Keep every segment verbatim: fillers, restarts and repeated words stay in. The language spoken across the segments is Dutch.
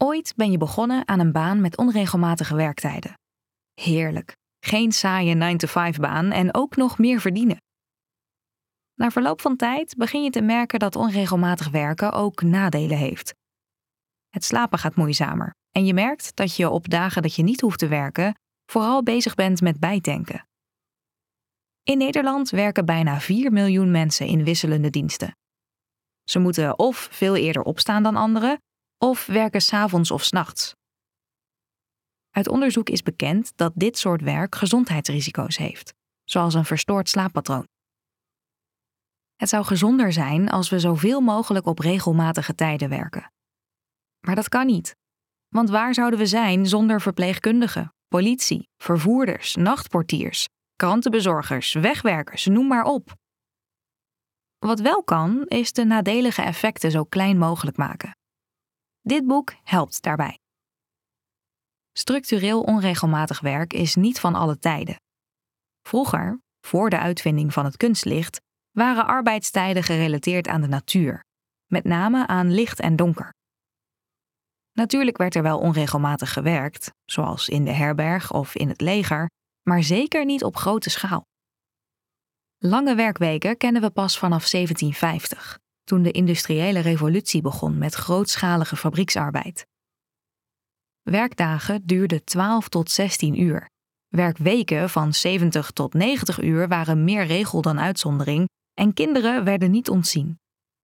Ooit ben je begonnen aan een baan met onregelmatige werktijden. Heerlijk. Geen saaie nine to five baan en ook nog meer verdienen. Na verloop van tijd begin je te merken dat onregelmatig werken ook nadelen heeft. Het slapen gaat moeizamer en je merkt dat je op dagen dat je niet hoeft te werken vooral bezig bent met bijtanken. In Nederland werken bijna vier miljoen mensen in wisselende diensten. Ze moeten of veel eerder opstaan dan anderen, of werken 's avonds of 's nachts. Uit onderzoek is bekend dat dit soort werk gezondheidsrisico's heeft, zoals een verstoord slaappatroon. Het zou gezonder zijn als we zoveel mogelijk op regelmatige tijden werken. Maar dat kan niet. Want waar zouden we zijn zonder verpleegkundigen, politie, vervoerders, nachtportiers, krantenbezorgers, wegwerkers, noem maar op. Wat wel kan, is de nadelige effecten zo klein mogelijk maken. Dit boek helpt daarbij. Structureel onregelmatig werk is niet van alle tijden. Vroeger, voor de uitvinding van het kunstlicht, waren arbeidstijden gerelateerd aan de natuur, met name aan licht en donker. Natuurlijk werd er wel onregelmatig gewerkt, zoals in de herberg of in het leger, maar zeker niet op grote schaal. Lange werkweken kennen we pas vanaf zeventien vijftig, toen de industriële revolutie begon met grootschalige fabrieksarbeid. Werkdagen duurden twaalf tot zestien uur. Werkweken van zeventig tot negentig uur waren meer regel dan uitzondering en kinderen werden niet ontzien.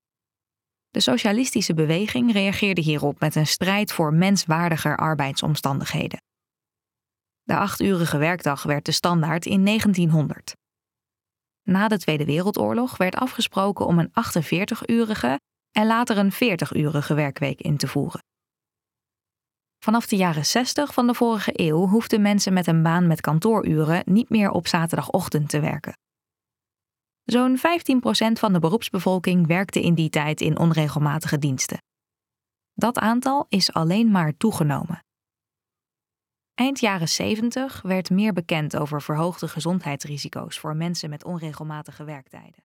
De socialistische beweging reageerde hierop met een strijd voor menswaardiger arbeidsomstandigheden. De achturige werkdag werd de standaard in negentienhonderd. Na de Tweede Wereldoorlog werd afgesproken om een achtenveertig-urige en later een veertig-urige werkweek in te voeren. Vanaf de jaren zestig van de vorige eeuw hoefden mensen met een baan met kantooruren niet meer op zaterdagochtend te werken. Zo'n vijftien procent van de beroepsbevolking werkte in die tijd in onregelmatige diensten. Dat aantal is alleen maar toegenomen. Eind jaren zeventig werd meer bekend over verhoogde gezondheidsrisico's voor mensen met onregelmatige werktijden.